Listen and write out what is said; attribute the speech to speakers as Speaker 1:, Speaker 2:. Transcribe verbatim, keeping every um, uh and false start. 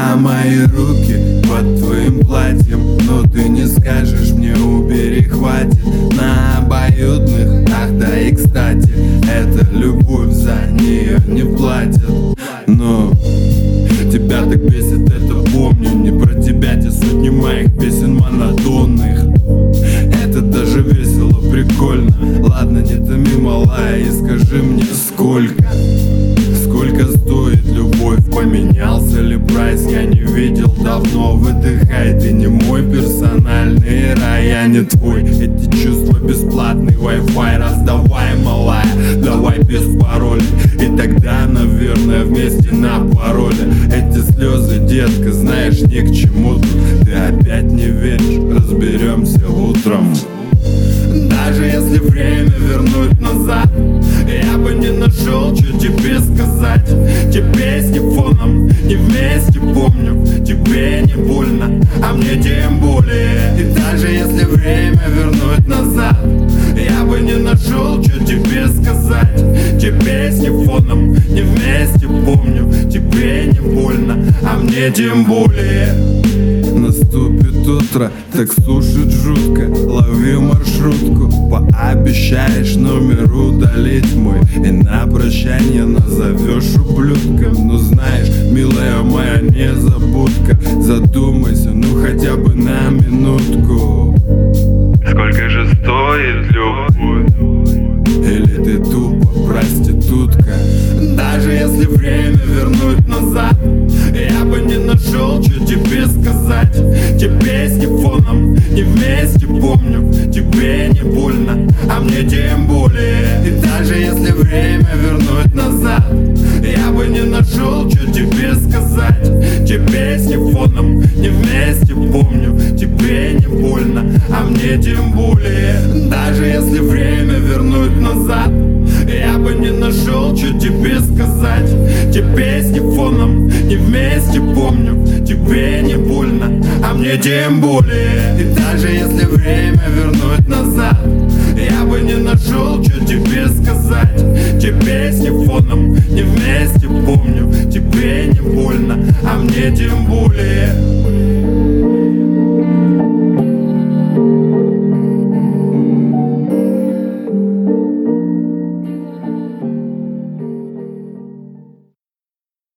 Speaker 1: А мои руки под твоим платьем, но ты не скажешь мне убери, хватит. На обоюдных, ах да и кстати, эта любовь, за нее не платят. Но тебя так бесит, это помню. Не про тебя те сотни моих песен монотонных. Это даже весело, прикольно. Ладно, не томи, малая, и скажи мне, сколько Сколько стоит любовь? Поменялся ли прайс? Я не видел давно. Выдыхай, ты не мой персональный рай, я не твой. Эти чувства бесплатный Wi-Fi. Раздавай, малая, давай без пароля. И тогда, наверное, вместе на пароле. Эти слезы, детка, знаешь, ни к чему тут. Ты опять не веришь, разберемся утром. Даже если время вернуть назад, я бы не нашел, что тебе сказать. Те песни фоном не вместе помню. Тебе не больно, а мне тем более. И даже если время вернуть назад, я бы не нашел, что тебе сказать. Те песни фоном не вместе помню. Тебе не больно, а мне тем более. Наступит утро, так сушит жутко. Лови маршрутку, пообещаешь номер удалить мой. И на прощание назовешь ублюдком. Ну знаешь, милая моя незабудка, задумайся, ну хотя бы на минутку.
Speaker 2: Сколько же стоит любовь?
Speaker 1: Или ты тупо проститутка? Даже если время вернуть назад, я бы не нашел, что тебе сказать. Те песни фоном не вместе помню. Тебе не больно, а мне тем более. И даже если время вернуть назад, я бы не нашел, что тебе сказать. Те песни фоном не вместе помню. Тебе не больно, а мне тем более. Даже если время вернуть назад, я бы не нашел, что тебе сказать. Те песни фоном не вместе помню. Тебе не больно, а мне тем более. И даже если время вернуть назад, я бы не нашел, что тебе сказать. Те песни фоном не вместе помню. Тебе не больно, а мне тем более.